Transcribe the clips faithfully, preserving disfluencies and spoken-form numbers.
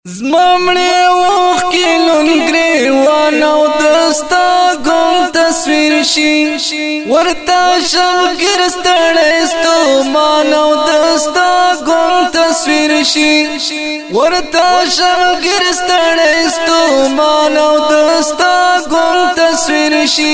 زمامړې وخ کې لونګریوان او دستا ګم تصویر شي ورته شمګر ستړې ستو مان او دستا ګم تصویر شي ورته شمګر ستړې ستو مان او دستا ګم تصویر شي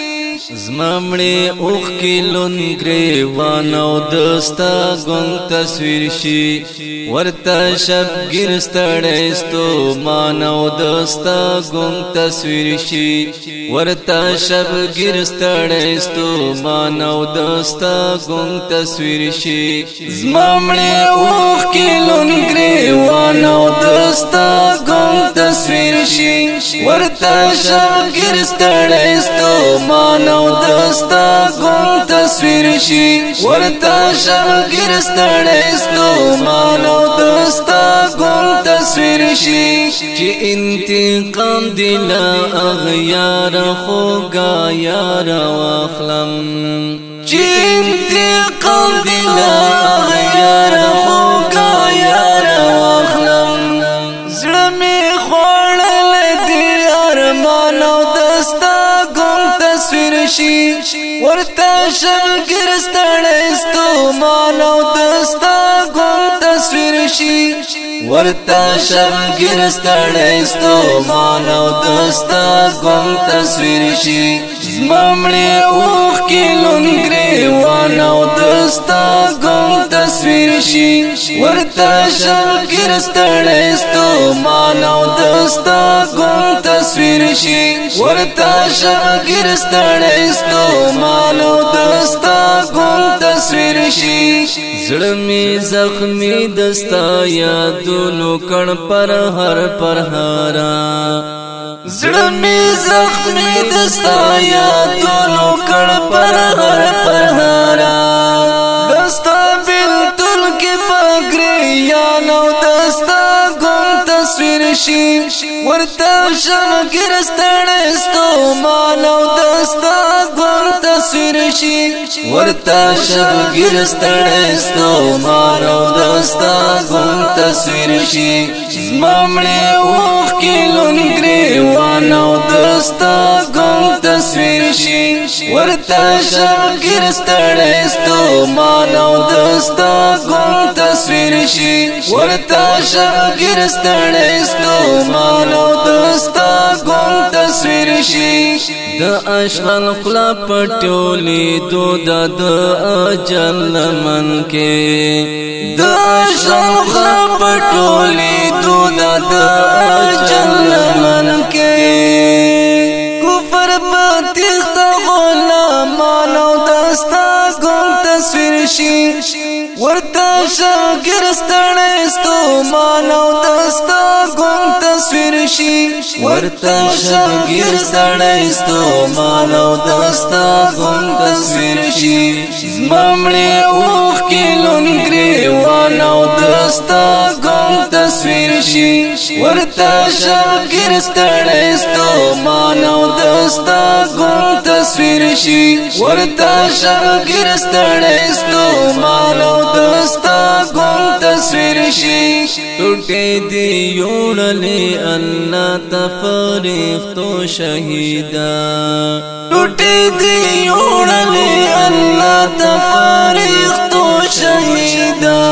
زمامړې وخ کې لونګریوان او دستا ګم تصویر شي ورته شمګر ستړې ستو مانو دستا ګم تصویر شي ورته شبګر ستړې ستو مانو دستا ګم تصویر شي زمامړې وخ کې لونګریوان او دستا ګم تصویر شي ورته شبګر ستړې ستو مانو دستا ګم تصویر شي ورته شبګر ستړې ستو مانو دستا ګم تصویر شي چې انتقام دلا اغیار خوګا یار واخلم چې انتقام دلا اغیار خوګا یار واخلم زړه می خوړل دي ارمان او دستا ګم تصویر شي ورته شګر ستړې ستو مان او دستا ګم تصویر شي ورته شبګر ستړې ستو مان او دستا ګم تصویر شي زمامړې وخ کې لونګریوان او دستا ګم تصویر شي ورته شبګر ستړې ستو مان او دستا ګم تصویر شي ورته شبګر ستړې ستو مان او دستا ګم تصویر شي زړه می زخمی دستا یادونو کڼ پر هر پر هارا زړه می زخمی دستا یادونو کڼ پر هر پر هارا دستا بلتل کې پګری یا نو دستا ګم تصویر شي ورته شمګر ستړې ستو مانو دستا ګم تصویر شي ورته شبګر ستړې ستو مانو دستا ګم تصویر شي زمامړې وخ کې لونګریوان او دستا ګم تصویر شي ورته شبګر ستړې ستو مانو دستا ګم تصویر شي ورته شبګر ستړې ستو مانو دستا ګم تصویر شي د اشغال خلا پټولې دو د اجل من کې د اشغال خلا پټولې دو د اجل من کې کفر پتیخت غلامان او دستا ګم تصویر شي ورته شګر ستړې ستو مانو دستا ګم تصویر شي ورته شګر ستړې ستو مانو دستا ګم تصویر شي زمامړې وخ کې لونګریوان او دستا ګم تصویر شي ورته شګر ستړې ستو مانو دستا ګم تصویر شي ورته شګر ستړې ستو مانو دستا ګم تصویر شي ټوټې دی یوړلې الله تفریختو شهیدا ټوټې دی یوړلې الله تفریختو شهیدا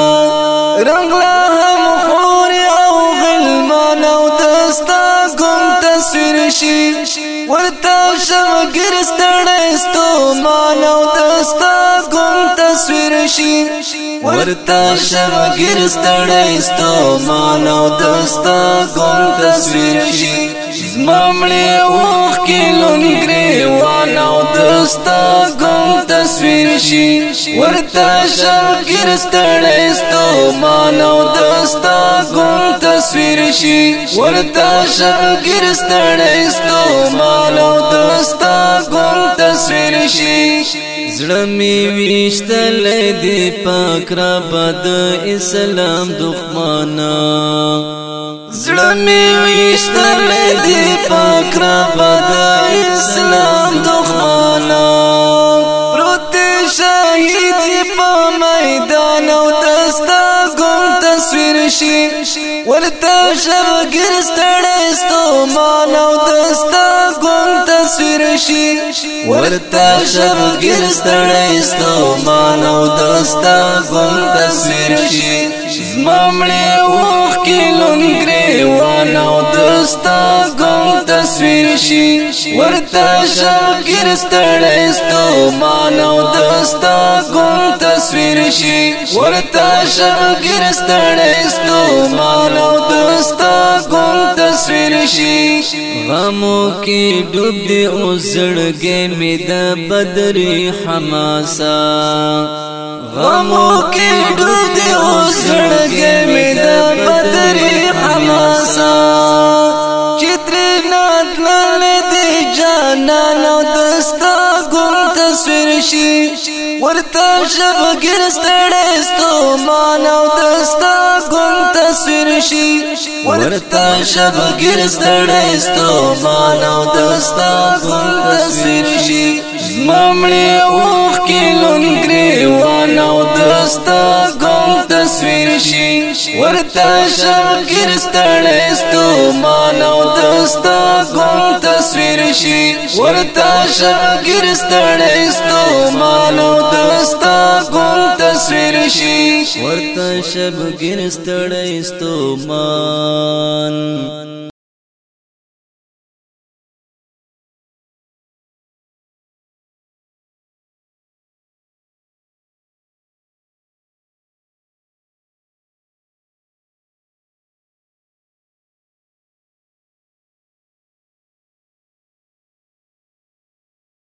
رنگلا هم خور او غلمان او دستا ګم تصویر شي ورته شمګر ستړې ستو مان او دستا ګم تصویر شي ورته شمګر ستړې ستو مان او دستا ګم تصویر شي زمامړې وخ کې لونګریوان او دستا ګم تصویر شي ورته شمګر ستړې ستو مان او دستا ګم تصویر شي ورته شمګر ستړې ستو مان او دستا ګم تصویر شي زړه می وشتل دی پاک را بد اسلام دښمنا زړه می وشتل دی پاک را بد اسلام دښمنا پروت شهید په میدان او دستا ګم تصویر شي ورته شبګر ستړی ستومان او دستا ګم تصویر شي ورته شبګر ستړی ستومان او دستا ګم تصویر شي زمامړې وخ کې لون ګریوان او دستا ګم تصویر شي ورته شبګر ستړی ستومان او دستا ګم تصویر شي ورته شبګر ستړی ستومان او دستا ګم تصویر شي غمو کې ډوب دی او زړګې مې د بدرې حماسا غمو کې ډوب دی او زړګې مې د بدرې حماسا چترې ناتلل دې جانان او دستا ګم تصویر شي ورته شبګر ستړی ستومان او دستا ګم تصویر شي ورته شبګر ستړی ستومان او دستا ګم تصویر شي زمامړې وخ کې لون ګریوان او دستا ګم تصویر شي ورته شبګر ستړی ستومان او دستا ګم تصویر شي ورته شبګر ستړی ستومان او دستا ګم تصویر شي ورته شبګر ستړی ستومان